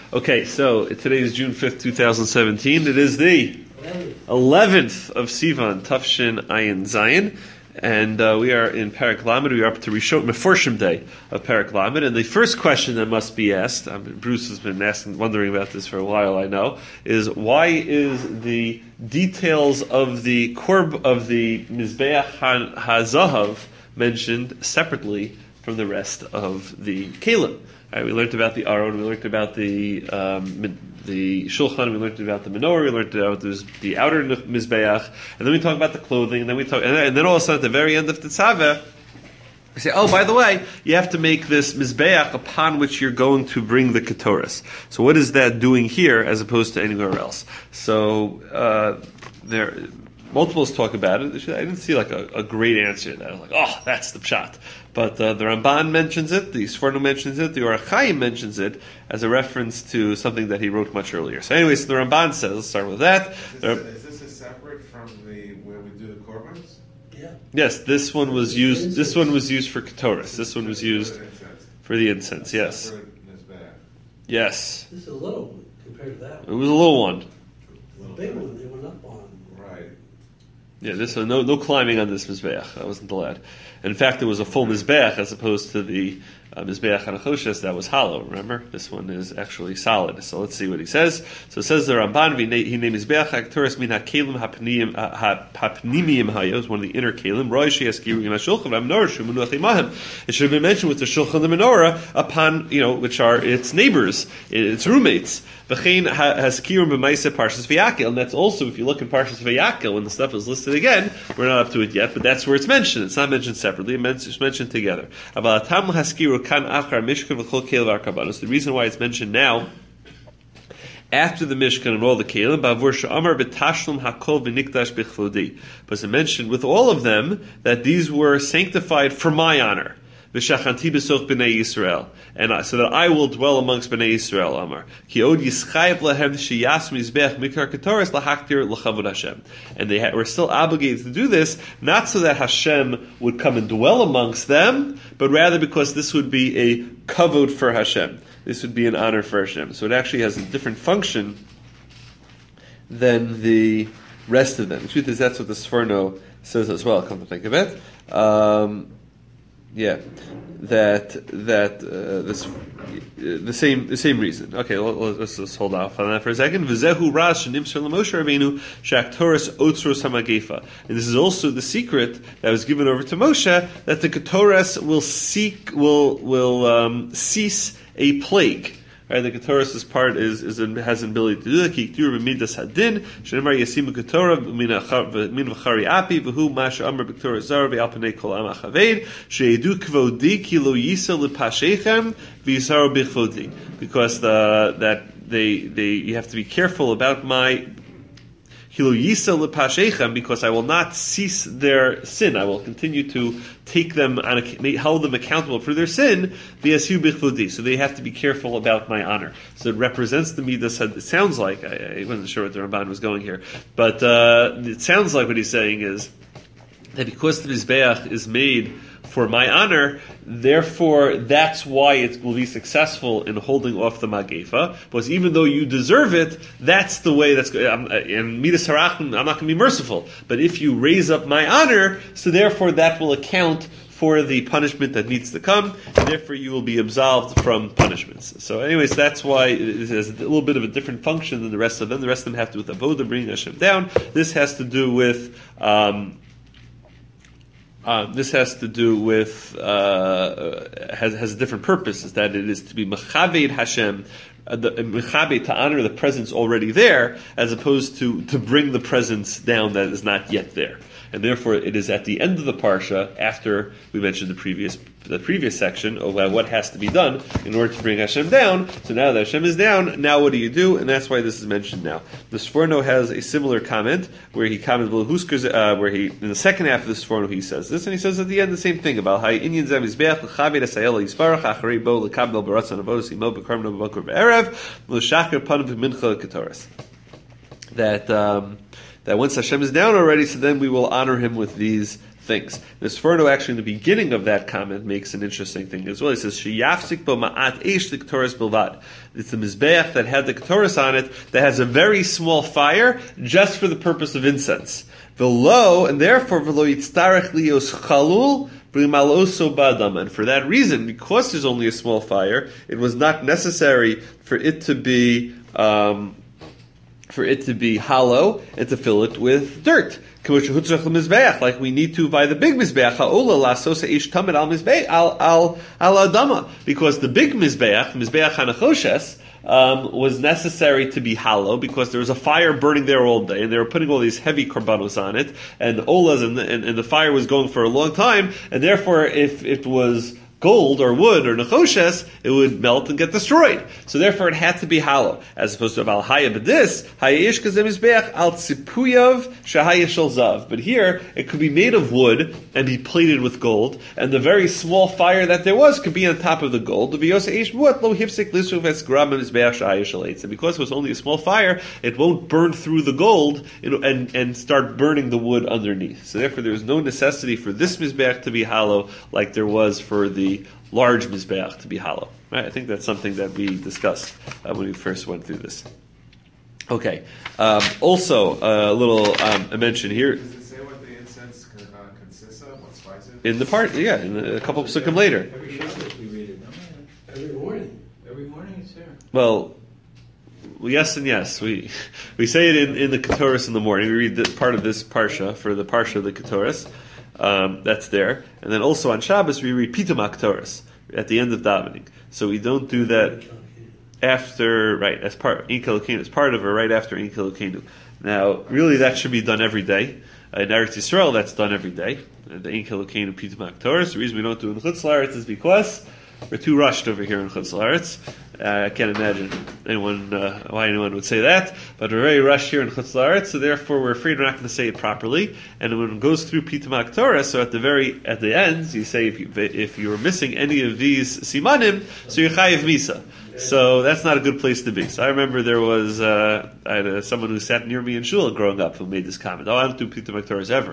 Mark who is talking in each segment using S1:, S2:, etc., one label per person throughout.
S1: Okay, so today is June 5th, 2017. It is the 11th of Sivan, Tafshin Ayin Zayin. And we are in Perek Lamed. We are up to Rishon Meforshim Day of Perek Lamed. And the first question that must be asked, Bruce has been wondering about this for a while, I know, is why is the details of the Korb of the Mizbeach HaZahav mentioned separately from the rest of the Kalim? Right, we learned about the Aron, we learned about the Shulchan, we learned about the Menorah, we learned about the outer Mizbeach, and then we talk about the clothing, and then all of a sudden at the very end of the Tzaveh, we say, oh, by the way, you have to make this Mizbeach upon which you're going to bring the Ketoras. So what is that doing here as opposed to anywhere else? So multiples talk about it. I didn't see like a great answer to that. I was like, oh, that's the pshat. But the Ramban mentions it, the Sforno mentions it, the Orach Chaim mentions it as a reference to something that he wrote much earlier. So anyways, the Ramban says, let's start with that.
S2: Is this a separate from where we do the Korbans?
S1: Yeah. Yes, this one was used. This one was used for Ketoras. This one was used for the incense. Yes. Yes.
S3: This is a little one compared to that one.
S1: It was a little one.
S3: The big one they went up on.
S2: Right.
S1: Yeah, this one, no climbing on this Mizbeach. I wasn't allowed. In fact, it was a full Mizbeach as opposed to the Mizbeach HaNechoshes that was hollow, remember? This one is actually solid. So let's see what he says. So it says the Ramban, he named Mizbeach HaKetoras min HaKelim HaPnimiyim Hayo, is one of the inner Kelim. Roy Sheyaskiru in HaShulchan HaMenorah Shumunu Achimahim. It should have been mentioned with the Shulchan and the Menorah upon, which are its neighbors, its roommates. V'chein Haskiru b'Maaseh Parshas Vayakel, and that's also, if you look in Parshas Vayakel, when the stuff is listed again, we're not up to it yet, but that's where it's mentioned. It's not mentioned separately, it's mentioned together. So the reason why it's mentioned now, after the Mishkan and all the Kelim, but it mentioned with all of them that these were sanctified for my honor. V'shachanti b'soch b'nei Yisrael, and so that I will dwell amongst b'nei Yisrael. Amar ki od yischayev lehem sheyas mizbech mikar ketoras lahaktir l'chavod Hashem, and they were still obligated to do this, not so that Hashem would come and dwell amongst them, but rather because this would be a kavod for Hashem. This would be an honor for Hashem. So it actually has a different function than the rest of them. The truth is, that's what the Sforno says as well. Come to think of it. Yeah, this the same reason. Okay, let's just hold off on that for a second. V'zehu ras shenimser l'Moshe Rabbeinu she'aktoras otzros hamagefa, and this is also the secret that was given over to Moshe, that the ketoras will cease a plague. Right, the Ketoras' part has an ability to do that. Ki k'tur b'midas hadin, shenemar yasimu Ketorah min v'chari api v'hu ma she'amar b'Ketorah zara v'al p'nei kol am ha'chaved she'edu kvodi ki lo yisa l'pashechem v'yisaru b'chvodi, because you have to be careful about my Kilo yisa lepashechem, because I will not cease their sin. I will continue to take them hold them accountable for their sin. V'yasu b'chvodi. So they have to be careful about my honor. So it represents the midas. It sounds like, I wasn't sure what the Ramban was going here, but it sounds like what he's saying is that because the Mizbeach is made for my honor, therefore that's why it will be successful in holding off the Magefa, because even though you deserve it, that's the way that's good. In Midas Harachim, I'm not going to be merciful, but if you raise up my honor, so therefore that will account for the punishment that needs to come, and therefore you will be absolved from punishments. So anyways, that's why it has a little bit of a different function than the rest of them. The rest of them have to do with Avodah, bringing Hashem down. This has to do with has a different purpose, is that it is to be mechaved Hashem, mechaved, to honor the presence already there, as opposed to bring the presence down that is not yet there. And therefore it is at the end of the parsha, after we mentioned the previous section of what has to be done in order to bring Hashem down. So now that Hashem is down, now what do you do? And that's why this is mentioned now. The Sforno has a similar comment where he comments where he in the second half of the Sforno he says this, and he says at the end the same thing about Hay Inyan Zem Mizbeach L'Chaved Asayel Yisparach Acharei Bo L'Kabel Baratzon Avodas Imo B'Karm No B'Bakur B'Erev L'Shachar Panav V'Mincha Ketoras. That once Hashem is down already, so then we will honor him with these things. The Sforno actually in the beginning of that comment makes an interesting thing as well. He says, "Sheyafsik bo ma'at eish l'ktoras bilvad." It's the mizbeach that had the ketoras on it that has a very small fire just for the purpose of incense. V'lo, and therefore v'lo yitztarech lios chalul b'maloso ba'adam. And for that reason, because there's only a small fire, it was not necessary for it to be hollow and to fill it with dirt. Like we need to by the big mizbeach, because the big mizbeach hanachoshes, was necessary to be hollow because there was a fire burning there all day, and they were putting all these heavy korbanos on it, and olas, and the fire was going for a long time, and therefore, if it was gold or wood or nechoshes, it would melt and get destroyed. So therefore, it had to be hollow, as opposed to al haya. But this hayish kazemizbeach al tzipuyav shahaya shel zav. But here, it could be made of wood and be plated with gold, and the very small fire that there was could be on top of the gold. And because it was only a small fire, it won't burn through the gold and start burning the wood underneath. So therefore, there is no necessity for this mizbeach to be hollow like there was for the large mizbeach to be hollow. Right? I think that's something that we discussed when we first went through this. Okay. Also, a little I mentioned here.
S2: Does it say what the incense consists of? What spices?
S1: In the part, yeah, in a couple of psukim later.
S4: Every Shabbos we read it, no?
S3: Every morning.
S4: Every morning it's there.
S1: Well, yes and yes. We say it in the Ketoras in the morning. We read the part of this parsha for the parsha of the Ketoras. That's there. And then also on Shabbos we read Pitum HaKtoras at the end of davening. So we don't do that after, right, as part Ein Kelokenu, as part of or right after Ein Kelokenu. Now, really that should be done every day. In Eretz Yisrael, that's done every day. The Ein Kelokenu Pitum HaKtoras. The reason we don't do it in Chutz La'aretz is because we're too rushed over here in Chutz La'aretz. I can't imagine why anyone would say that, but we're very rushed here in Chutz La'aretz, so therefore we're afraid we're not going to say it properly. And when it goes through Pitum HaKtorah, so at the end, you say if you were missing any of these simanim, so you're chayiv misa. So that's not a good place to be. So I remember there was I had someone who sat near me in shul growing up who made this comment. Oh, I don't do Pitum HaKtorahs ever.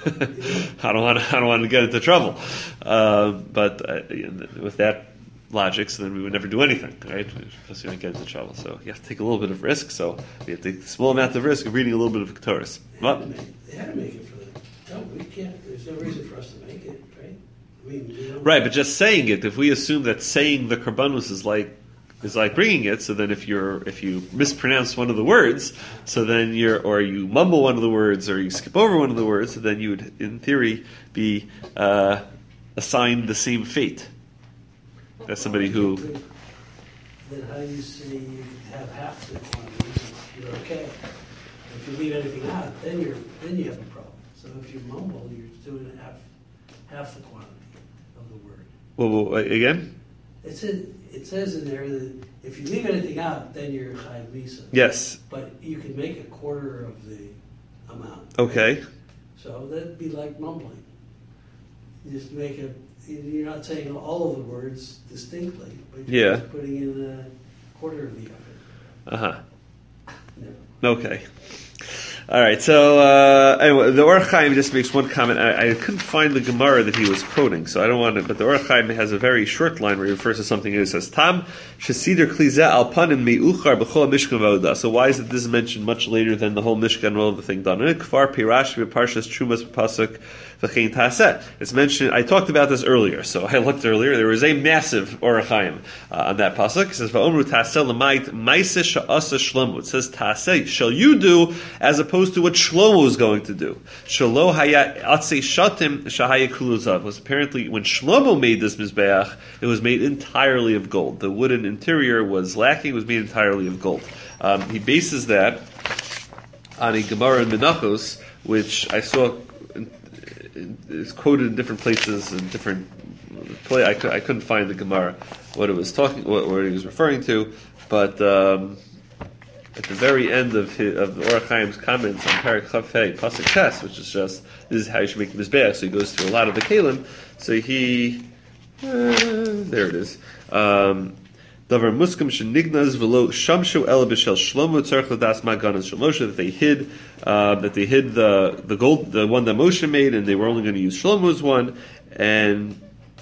S1: I don't want to get into trouble. But with that logic, so then we would never do anything, right? Because we don't get into trouble. So you have to take a little bit of risk. So we have to take a small amount of risk of reading a little bit of Ketores.
S3: They had to make it for them. No, we can't. There's no reason for us to make it, right? I mean,
S1: right, but just saying it, if we assume that saying the Karbanus is like bringing it, so then if you mispronounce one of the words, so then or you mumble one of the words, or you skip over one of the words, so then you would, in theory, be assigned the same fate. As somebody who.
S3: Then how do you say you have half the quantity? You're okay. If you leave anything out, then you have a problem. So if you mumble, you're doing half the quantity of the word.
S1: Well, again.
S3: It says in there that if you leave anything out, then you're chayiv misa.
S1: Yes.
S3: But you can make a quarter of the amount.
S1: Okay.
S3: Right? So that'd be like mumbling. You just make a. You're not saying all of the words distinctly, but you're just putting in a quarter of the effort.
S1: Okay. All right. So anyway, the Orach Chaim just makes one comment. I couldn't find the Gemara that he was quoting, so I don't want to. But the Orach Chaim has a very short line where he refers to something. It says Tam Shesider Klizeh Al Panim Meuchar B'Chol Mishkan V'Avodah. So why is it this is mentioned much later than the whole Mishkan and all of the thing done? Kfar Pirash B'Parshas Trumas B'Pasuk. It's mentioned. I talked about this earlier, so I looked earlier. There was a massive Orach Chaim on that pasuk. It says, "Va'omru taseh l'mayit ma'aseh she'asa Shlomo." It says, "Taseh shall you do," as opposed to what Shlomo was going to do. Shelo haya atzei shatim shahaya kuluzav was apparently when Shlomo made this mizbeach, it was made entirely of gold. The wooden interior was lacking; it was made entirely of gold. He bases that on a Gemara in Menachos, which I saw. Is quoted in different places in different play. I couldn't find the Gemara what it was talking, what he was referring to, but at the very end of the Orach Chaim's comments on Parak Chav Hey Pasuk Tes, which is just this is how you should make the mizbeach. So he goes through a lot of the kalim. So he there it is. The Davar muskam shenignaz v'lo shamshu ela b'shel Shlomo tzarich l'das maganas shel Moshe, that they hid the gold, the one that Moshe made, and they were only going to use Shlomo's one, and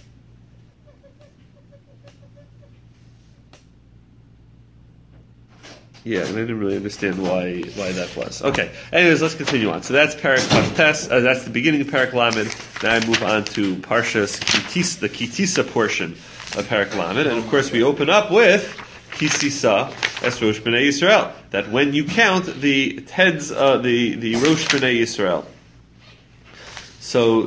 S1: yeah, and I didn't really understand why that was. Okay. Anyways, let's continue on. So that's Parak Pashtes. That's the beginning of Parak Lamed. Now I move on to Parshas Kitisa, the Kitisa portion of Parak Lamed, and of course we open up with Kisisa as Rosh B'nai Yisrael. That when you count the heads, the Rosh B'nai Yisrael. So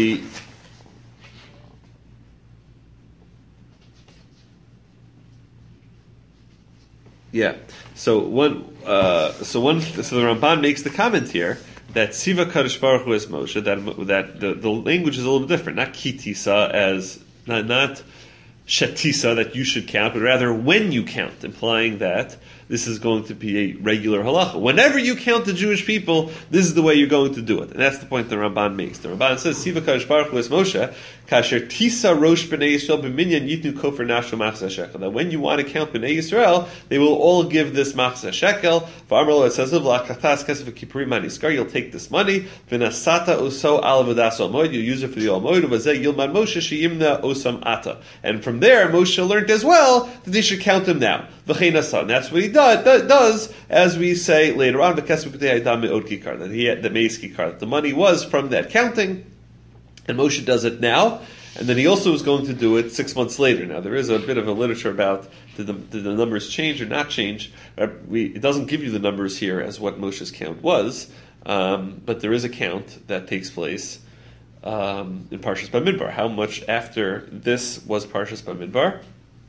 S1: So the Ramban makes the comment here that Siva Kadosh Baruch Hu is Moshe, that the language is a little bit different. Not Kitisa as not Shetisa that you should count, but rather when you count, implying that this is going to be a regular halacha. Whenever you count the Jewish people, this is the way you're going to do it. And that's the point the Ramban makes. The Ramban says, Siva Kadosh Baruch Hu es Moshe, Kasher Tisa Rosh B'nai Yisrael B'minyan Yitnu Kofer Nashel Machzah Shekel. That when you want to count B'nai Yisrael, they will all give this Machzah Shekel. V'amar lo, it says, V'la'katas kesef v'kipurim maniskar, you'll take this money, V'nasata oso al v'das al moed, you'll use it for the al moed, V'zeh yilman Moshe she'yimna osam ata. And from there, Moshe learned as well that they should count them now. V'chein asa. And that's what he does, as we say later on, that he had the Meis Kikar, that the money was from that counting, and Moshe does it now, and then he also is going to do it 6 months later. Now, there is a bit of a literature about did the numbers change or not change. It doesn't give you the numbers here as what Moshe's count was, but there is a count that takes place in Parshas Bamidbar. How much after this was Parshas Bamidbar?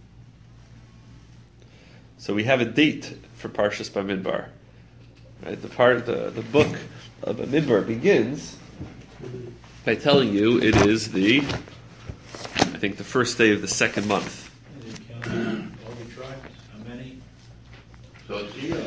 S1: So we have a date for Parshas Bamidbar. Right? The book of Bamidbar begins by telling you it is the first day of the second month.
S4: All the tribes, how many? So it's
S1: Yeah,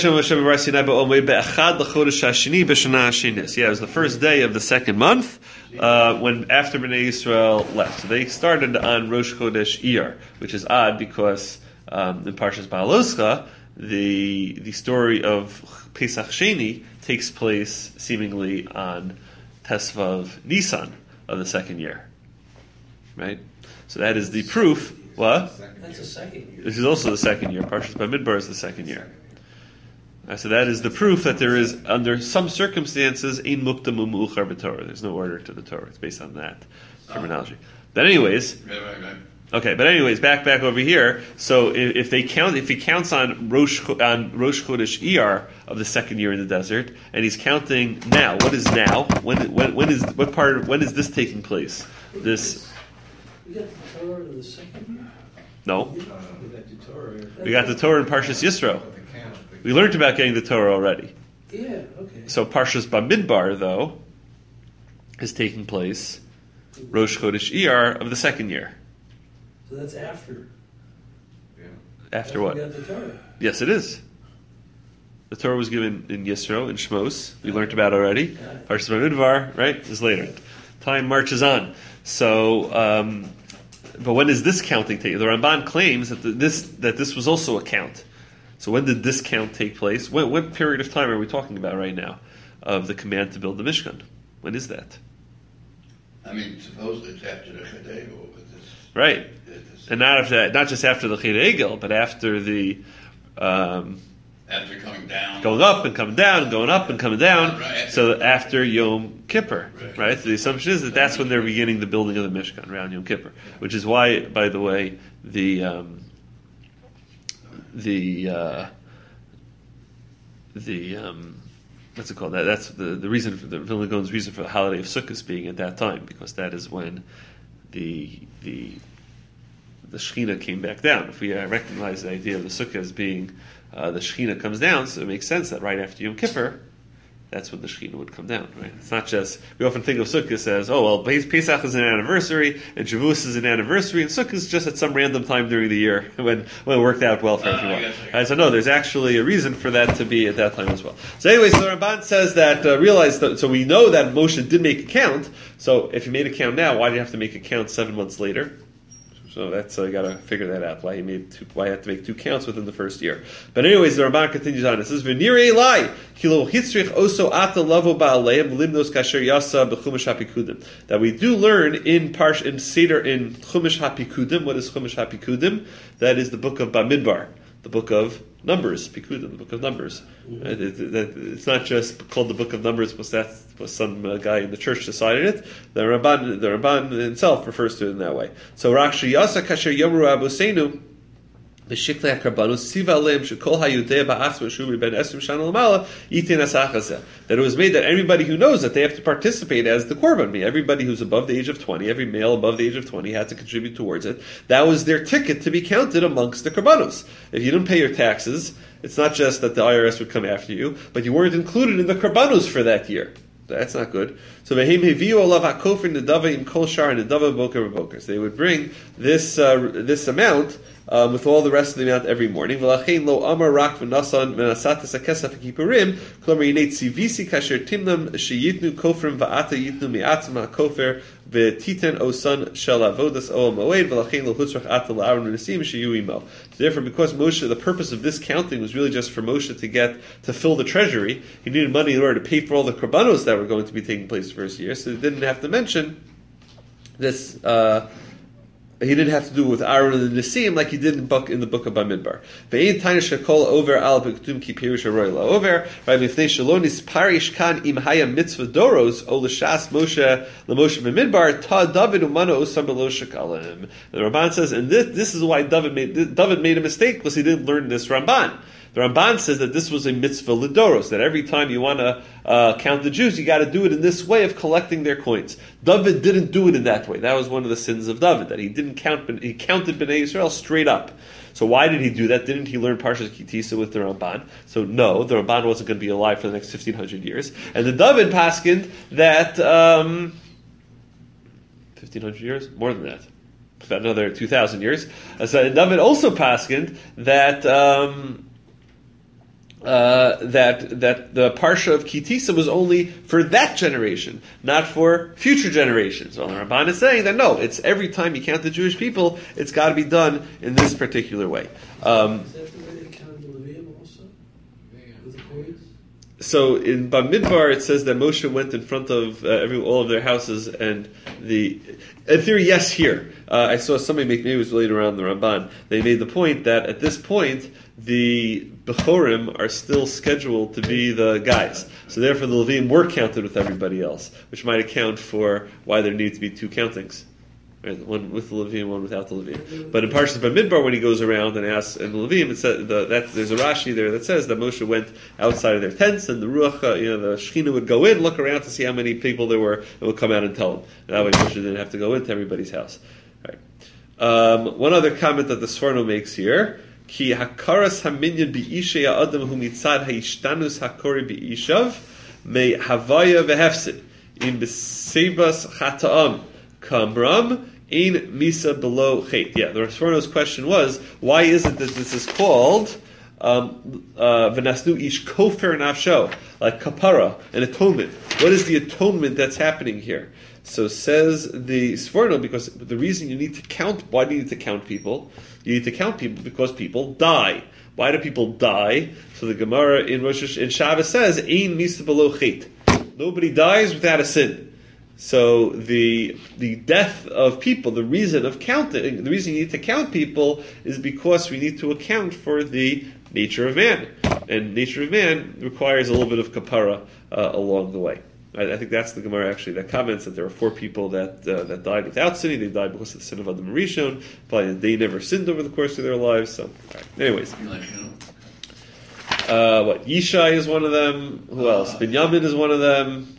S1: it was the first day of the second month when after Bnei Yisrael left. So they started on Rosh Chodesh Iyar, which is odd because in Parshas Baaloscha, the story of Pesach Sheni takes place seemingly on Tesvav Nisan of the second year. Right? So that is the proof. What?
S3: That's the second year.
S1: This is also the second year. Parshas Bamidbar is the second year. So that is the proof that there is, under some circumstances, ein mukdam u'meuchar b'Torah. There's no order to the Torah. It's based on that terminology. But anyways, okay. But anyways, back over here. So if he counts on Rosh Chodesh Iyar of the second year in the desert, and he's counting now. What is now? When is this taking place? This.
S3: We got the Torah in the second year?
S1: No.
S4: We got the Torah.
S1: We got the Torah in Parshas Yisro. We learned about getting the Torah already.
S3: Yeah, okay.
S1: So Parshas Bamidbar, though, is taking place Rosh Chodesh Iyar of the second year.
S3: So that's after.
S1: After what?
S3: We got the Torah.
S1: Yes, it is. The Torah was given in Yisro, in Shmos. We learned about already. Parshas Bamidbar, right, is later. Time marches on. So, but when is this counting take? The Ramban claims that this was also a count. So when did this count take place? What period of time are we talking about right now of the command to build the Mishkan? When is that?
S5: I mean, supposedly it's after the Chedei Egel.
S1: Right. And not after that, not just after the Chedei Egel, but after the
S5: after coming down,
S1: going up and coming down, and going up and coming down.
S5: Right.
S1: So after Yom Kippur, right? So the assumption is that that's when they're beginning the building of the Mishkan around Yom Kippur, which is why, by the way, what's it called? That's the reason for the Vilna Gaon's reason for the holiday of Sukkot being at that time, because that is when the Shechina came back down. If we recognize the idea of the Sukkah as being the Shechina comes down, so it makes sense that right after Yom Kippur, that's when the Shechina would come down, right? It's not just, we often think of Sukkot as, oh, well, Pesach is an anniversary, and Shavuos is an anniversary, and Sukkot is just at some random time during the year when it worked out well for everyone. So no, there's actually a reason for that to be at that time as well. So anyways, the Ramban says that, so we know that Moshe did make a count, so if you made a count now, why do you have to make a count 7 months later? So that's you got to figure that out. Why he had to make 2 counts within the first year. But anyways, the Ramban continues on. It says, "V'nirei lai kilo hitzrich oso ata lavo ba'aleim limnos kasher yasa b'chumash hapikudim." That we do learn in Seder in Chumash hapikudim. What is Chumash hapikudim? That is the book of Bamidbar, the book of Numbers, Pikudim, the book of Numbers. It's not just called the book of Numbers because that was some guy in the church decided it. The Ramban himself refers to it in that way. So Rashi Yasa Kasher Yomru Abosenu B'Shiklei HaKarbanos Siva Aleim Shekol HaYudei Ba'atzma Shuri Ben Esrim Shana L'Mala Yitin Asachaseh. That it was made that everybody who knows that they have to participate as the Korban. Everybody who's above the age of 20, every male above the age of 20 had to contribute towards it. That was their ticket to be counted amongst the Karbanos. If you didn't pay your taxes, it's not just that the IRS would come after you, but you weren't included in the Karbanos for that year. That's not good. So they would bring this amount with all the rest of the amount every morning. Therefore, because Moshe, the purpose of this counting was really just for Moshe to fill the treasury, he needed money in order to pay for all the korbanos that were going to be taking place the first year, so he didn't have to mention this. He didn't have to do it with Aaron and the Nisim like he did in the book of Bamidbar. Ve'ein taina shekol over al b'ktum ki pirush haroy la'over. Right, mifnei shalonis parish kan im haya mitzvah doros o l'shas Moshe l'Moshe Bamidbar ta David umano osam below shekalim. The Ramban says, and this is why David made a mistake because he didn't learn this Ramban. The Ramban says that this was a mitzvah lidoros, that every time you want to count the Jews, you got to do it in this way of collecting their coins. David didn't do it in that way. That was one of the sins of David, that he didn't count. He counted Bnei Yisrael straight up. So why did he do that? Didn't he learn Parshas Kitisa with the Ramban? So no, the Ramban wasn't going to be alive for the next 1,500 years. And the David paskined that 1,500 years, more than that, about another 2,000 years. So David also paskined that. That the Parsha of Kitisa was only for that generation, not for future generations. Well, the Ramban is saying that no, it's every time you count the Jewish people, it's got to be done in this particular way.
S3: Is that the way they counted the Levium also? With the coins?
S1: So in Bamidbar it says that Moshe went in front of all of their houses, and in theory, yes, here. I saw somebody maybe it was later on the Ramban, they made the point that at this point, the Bechorim are still scheduled to be the guys. So therefore the Levim were counted with everybody else, which might account for why there need to be 2 countings. Right? One with the Levim, one without the Levim. But in Parshas Bamidbar, when he goes around and asks, and the Levim, it says, there's a Rashi there that says that Moshe went outside of their tents, and the Ruach, the Shechina would go in, look around to see how many people there were, and would come out and tell them. And that way Moshe didn't have to go into everybody's house. Right. One other comment that the Sforno makes here, Ki hakaras haminyan bi'ishay ha'adam hu mitzad ha'ishtanus hakori bi'ishav me havaya v'hefsid in b'sebas chata'am kamram in misa below chet. Yeah, the Sforno's question was, why is it that this is called v'nasnu ish kofer nafsho, like kapara, an atonement? What is the atonement that's happening here? So says the Sforno, because the reason you need to count, why do you need to count people? You need to count people because people die. Why do people die? So the Gemara in Shabbos says, Ein misa below chet. Nobody dies without a sin. So the death of people, the reason of counting, the reason you need to count people is because we need to account for the nature of man. And nature of man requires a little bit of kapara along the way. I think that's the Gemara actually that comments that there are 4 people that died without sinning. They died because of the sin of Adam and Rishon. Probably they never sinned over the course of their lives. So, right. Anyways, Yishai is one of them. Who else? Binyamin is one of them.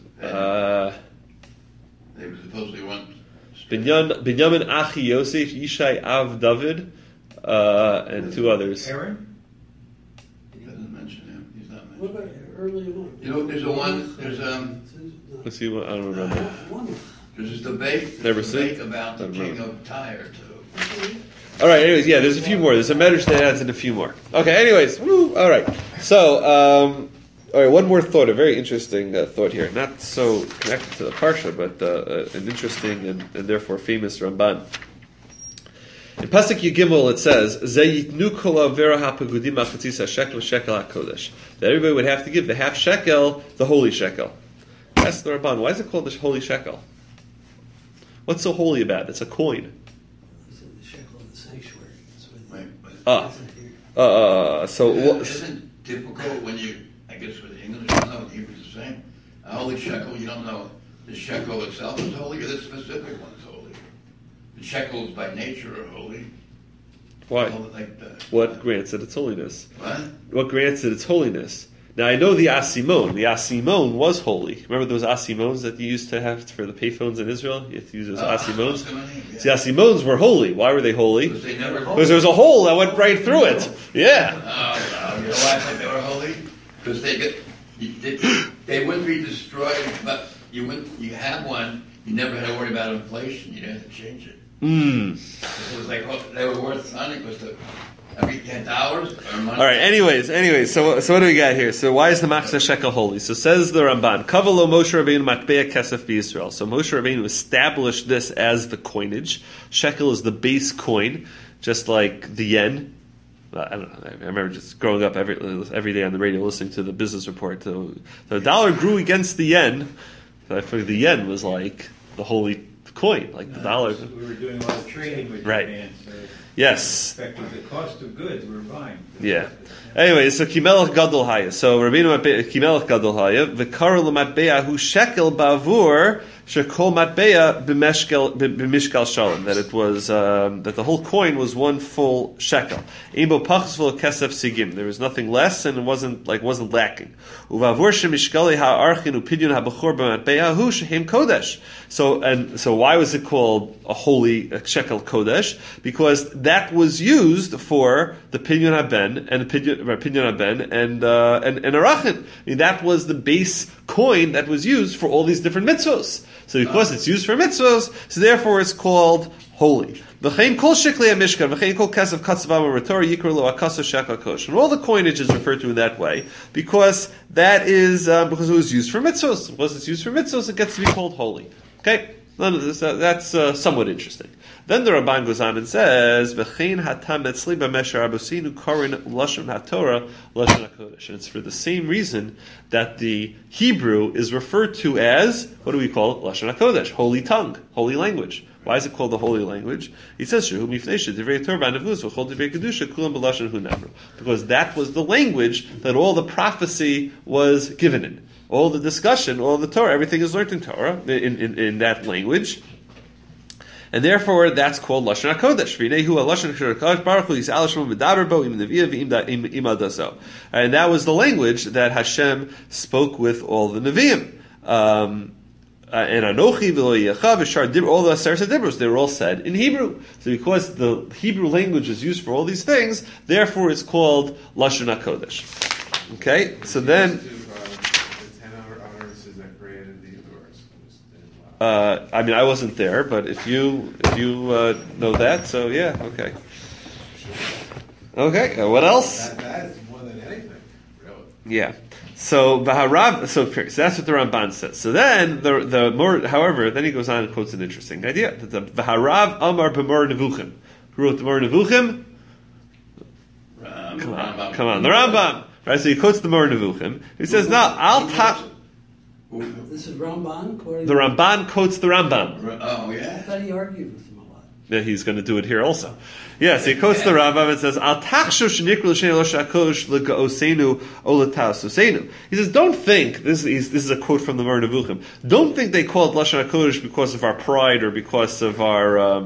S5: They supposedly want
S1: Binyamin Achi Yosef, Yishai Av David, and 2 others.
S4: Aaron?
S5: He doesn't mention him. He's not
S3: What
S5: mentioned.
S3: about earlier on?
S5: There's a one. There's
S1: Let's see what I don't remember.
S5: There's this debate.
S1: Never seen?
S5: About the king of Tyre too.
S1: All right. Anyways, yeah, there's a few more. There's a medrash that adds in a few more. Okay. Anyways, woo, all right. So, all right. One more thought. A very interesting thought here. Not so connected to the parsha, but an interesting and therefore famous Ramban. In Pasuk Yigimel it says, "Zayitnu kol avera hapagudim achatzis shekel shekel hakodesh." That everybody would have to give the half shekel, the holy shekel. Ask the Rabban, why is it called the holy shekel? What's so holy about it? It's a coin.
S3: It's in the shekel of the sanctuary. That's what
S5: Right, but
S1: So what?
S5: isn't typical when you, I guess with English, you know, Hebrew is the same. A holy shekel, you don't know the shekel itself is holy, or the specific one is holy. The shekels by nature are holy.
S1: Why?
S5: Like the,
S1: What grants it its holiness?
S5: What?
S1: What grants it its holiness? Now I know the asimon. The asimon was holy. Remember those asimons that you used to have for the payphones in Israel? You had to use those asimons.
S5: Yeah.
S1: The asimons were holy. Why were they holy?
S5: Because they never
S1: Because there was a hole that went right through it. Yeah.
S5: you know why I think they were holy? Because they wouldn't be destroyed, but you had one, you never had to worry about inflation, you didn't have to change it. It was like, they were worth money because you had dollars or money.
S1: All right. Anyways. So what do we got here? So why is the machzah shekel holy? So says the Ramban, Kavalo Moshe Rabbeinu matbea kesef b'Yisrael. So Moshe Rabbeinu established this as the coinage. Shekel is the base coin, just like the yen. I don't know. I remember just growing up every day on the radio listening to the business report. So the dollar grew against the yen. So I figured the yen was like the holy coin, like the dollar.
S4: We were doing a lot of trading with
S1: Right.
S4: Japan, so
S1: Yes.
S4: it affected the cost of goods we were buying.
S1: Yeah. Anyway, so Kimelech Gadol Haya. So Rabbeinu Kimelech Gadol Haya. V'kar l'matbeya hu shekel bavur shekol matbeya b'mishkal shalom. That it was that the whole coin was one full shekel. Imbo pachas v'lo kesef sigim. There was nothing less, and it wasn't lacking. Uvavur shemishkali ha'archin upidyon ha'bachor b'matbeya hu shehem kodesh. So why was it called a holy shekel kodesh? Because that was used for the pidyon haben and the pidyon haben and arachin. I mean, that was the base coin that was used for all these different mitzvos. So because it's used for mitzvos, so therefore it's called holy. V'chein kol shiklei mishkan, v'chein kol kesef katzavam orator yikro lo akasa shekel kosh. And all the coinage is referred to in that way because that is because it was used for mitzvos. Because it's used for mitzvos, it gets to be called holy. Okay, that's somewhat interesting. Then the Ramban goes on and says, "V'chein hatam etzli b'mesher abosinu korin lashon haTorah lashon hakodesh." And it's for the same reason that the Hebrew is referred to as, what do we call it? Lashon hakodesh, holy tongue, holy language. Why is it called the holy language? He says, "Shehu mifnei divrei Torah b'nevus v'chol divrei kedusha kulam b'lashon hu namru," because that was the language that all the prophecy was given in. All the discussion, all the Torah, everything is learned in Torah, in that language. And therefore, that's called Lashon HaKodesh. And that was the language that Hashem spoke with all the Nevi'im. And Anochi, all the Aseret HaDibros, they were all said in Hebrew. So because the Hebrew language is used for all these things, therefore it's called Lashon HaKodesh. Okay, so then... I mean, I wasn't there, but if you know that, so yeah, okay. Okay, what else?
S2: That is more than anything, really.
S1: Yeah. So Vaharav, so that's what the Ramban says. So then the more, however, then he goes on and quotes an interesting idea. The Vaharav Amar b'Mor Nevuchim. Who wrote the Mor Nevuchim? Come on, the Rambam. Right, so he quotes the Mor Nevuchim. He says, "No, I'll talk."
S3: This is Ramban quoting.
S1: The Ramban quotes the Rambam.
S5: Oh,
S3: I
S5: yeah.
S3: thought he argued with him a lot.
S1: Yeah, he's going to do it here also. Yes, he quotes the Rambam and says, "Al tachshu shenikru l'shnei lo shakosh l'gaosenu o l'taosenu." He says, "Don't think this is a quote from the Mor Nevuchim. Don't think they call it Lashon HaKodesh because of our pride or because of our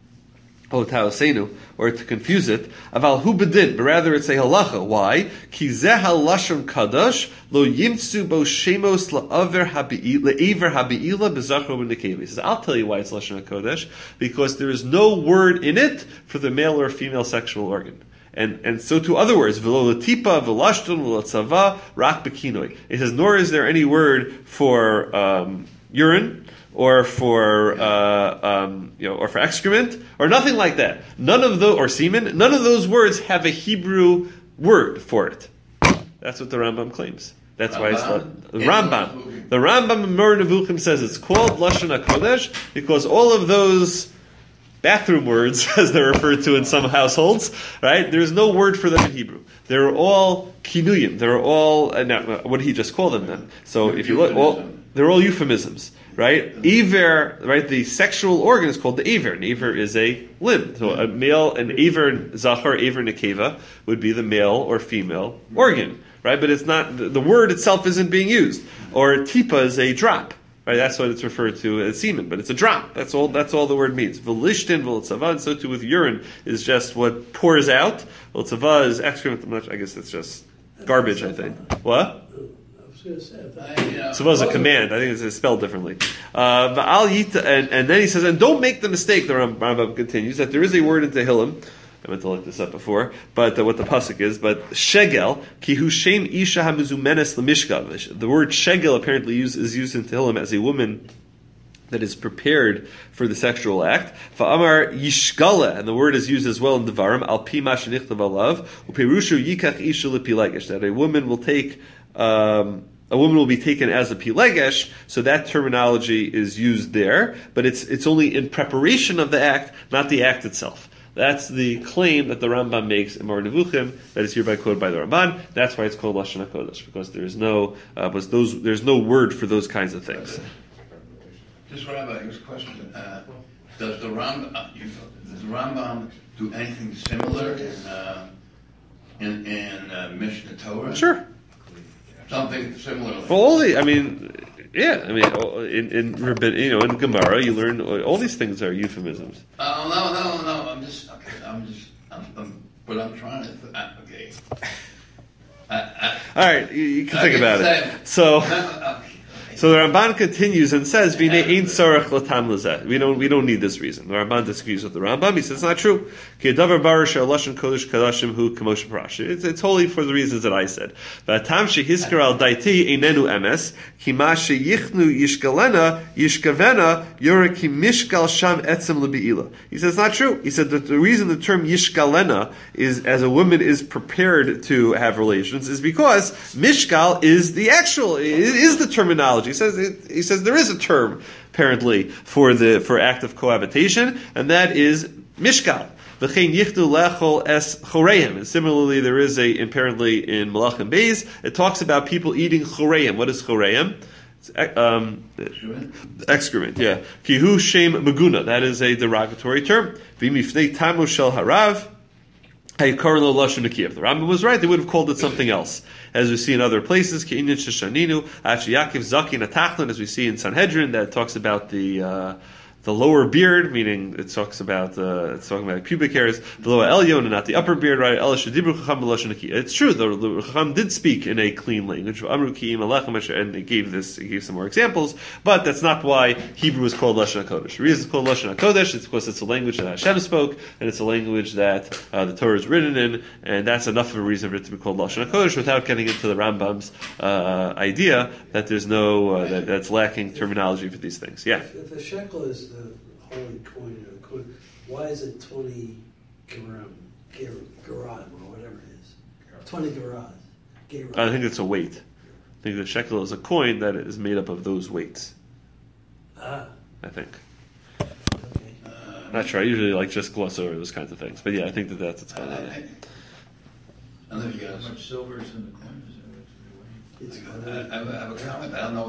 S1: or to confuse it, aval hu bedin, but rather it's a halacha. Why? Ki zeh halashon kadosh lo yimtzu bo shemos la'aver habi'ila bezachro b'nekeva. He says, I'll tell you why it's lashon hakodesh, because there is no word in it for the male or female sexual organ. And so to other words, v'lo latipa, v'lashton, v'lo tzava, rak b'kinoi. It says, nor is there any word for urine, or for or for excrement, or nothing like that. None of those, or semen. None of those words have a Hebrew word for it. That's what the Rambam claims. That's why it's the Rambam. The Rambam in Mor Nevuchim says it's called Lashon HaKodesh because all of those bathroom words, as they're referred to in some households, right? There's no word for them in Hebrew. They're all kinuyim. They're all, now, what did he just call them then? So if you look, they're all euphemisms, right? Aver, right? The sexual organ is called the aver. An aver is a limb. So a male, an aver, zachar, aver, nekeva would be the male or female organ, right? But it's not, the word itself isn't being used. Or tipa is a drop. Right, that's what it's referred to as semen, but it's a drop. That's all the word means. V'lishtin v'l'tzava, and so too with urine is just what pours out. V'l'tzava is excrement. I guess it's just garbage. I think. What?
S3: I was going to say.
S1: Tzava is a command. I think it's spelled differently. V'al yita, and then he says, and don't make the mistake. The Rambam continues that there is a word in Tehillim. I meant to look this up before, but what the pasuk is, but shegel, ki hu shem isha hamuzumenes lemishkav. The word shegel apparently is used in Tehillim as a woman that is prepared for the sexual act. Fa'amar yishgala, and the word is used as well in Devarim, al pi ma shenichtav alav, u'perushu yikach isha lepilegesh, that a woman will take, a woman will be taken as a pilegesh, so that terminology is used there, but it's only in preparation of the act, not the act itself. That's the claim that the Rambam makes in Moreh Nevuchim that is hereby quoted by the Ramban. That's why it's called Lashon HaKodesh, because there's no word for those kinds of things.
S5: Just Rabbi, here's a question. Does the Rambam do anything similar in Mishnah Torah?
S1: Sure.
S5: Something similar.
S1: Well, in Gemara you learn all these things are euphemisms.
S5: Oh no! But I'm trying to. Okay.
S1: All right, you can think about it. So the Ramban continues and says, "V'nei ein tzarech latam lezeh." We don't need this reason. The Ramban disagrees with the Rambam. He says it's not true. Ki davar baruch she'alashon kodesh kadashim hu kamosh parash. It's holy for the reasons that I said. V'atam shehiskar al daiti einenu emes ki ma sheyichnu yishgalena yishkavena yora ki mishgal sham etzem lebeila. He says it's not true. He said that the reason the term yishgalena is as a woman is prepared to have relations is because mishgal is the terminology. He says there is a term apparently for act of cohabitation, and that is mishkal. V'chein yichdu lechol es choreim. And similarly, there is apparently in Malachim Beis it talks about people eating choreim. What is choreim? Excrement. Yeah. Kihu shem maguna. That is a derogatory term. V'mifnei tamu shel harav. The Rambam was right, they would have called it something else. As we see in other places, as we see in Sanhedrin, that talks about the lower beard, meaning it's talking about pubic hairs, the lower elyon and not the upper beard, right? It's true, the Chacham did speak in a clean language, and he gave some more examples, but that's not why Hebrew is called Lashon HaKodesh. The reason it's called Lashon HaKodesh is because it's a language that Hashem spoke, and it's a language that the Torah is written in, and that's enough of a reason for it to be called Lashon HaKodesh without getting into the Rambam's idea that there's that's lacking terminology for these things. Yeah.
S3: If a shekel is the holy coin, why is it 20 garad or whatever it is? 20 garad.
S1: I think it's a weight. I think the shekel is a coin that is made up of those weights. I think.
S3: Okay.
S1: Not sure. I usually just gloss over those kinds of things, but yeah, I think that's what's going on.
S5: I don't know if you guys.
S4: How much silver is in the coin?
S5: I have a comment. I don't know.